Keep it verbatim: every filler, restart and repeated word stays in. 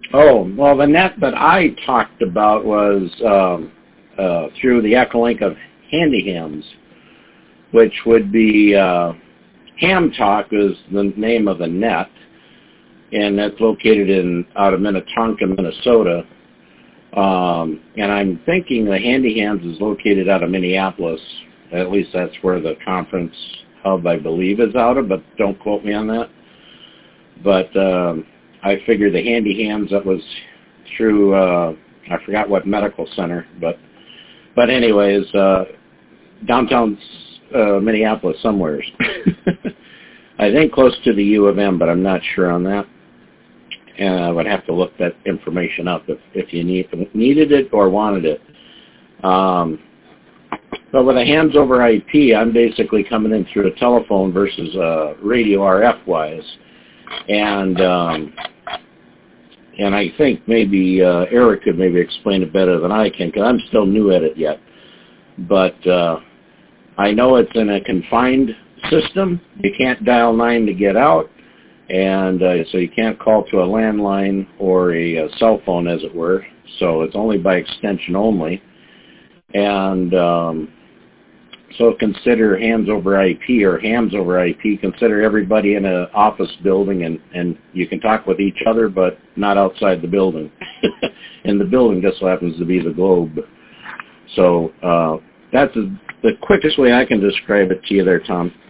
Oh, well, the net that I talked about was um, uh, through the Echolink of HandyHams, which would be uh, Ham Talk is the name of the net, and that's located in out of Minnetonka, Minnesota. Um, and I'm thinking the HandyHams is located out of Minneapolis. At least that's where the conference hub, I believe, is out of, but don't quote me on that. But um, I figured the HandyHams, that was through, uh, I forgot what medical center, but but anyways, uh, downtown uh, Minneapolis somewheres. I think close to the U of M, but I'm not sure on that. And I would have to look that information up if, if you need, needed it or wanted it. Um, but with a Hams over I P, I'm basically coming in through a telephone versus uh, radio R F-wise. And um, and I think maybe uh, Eric could maybe explain it better than I can, because I'm still new at it yet. But uh, I know it's in a confined system. You can't dial nine to get out, and uh, so you can't call to a landline or a, a cell phone, as it were. So it's only by extension only. And um, so consider Hams over I P or Hams over I P. Consider everybody in an office building, and, and you can talk with each other, but not outside the building. And the building just so happens to be the globe. So uh, that's a, the quickest way I can describe it to you there, Tom.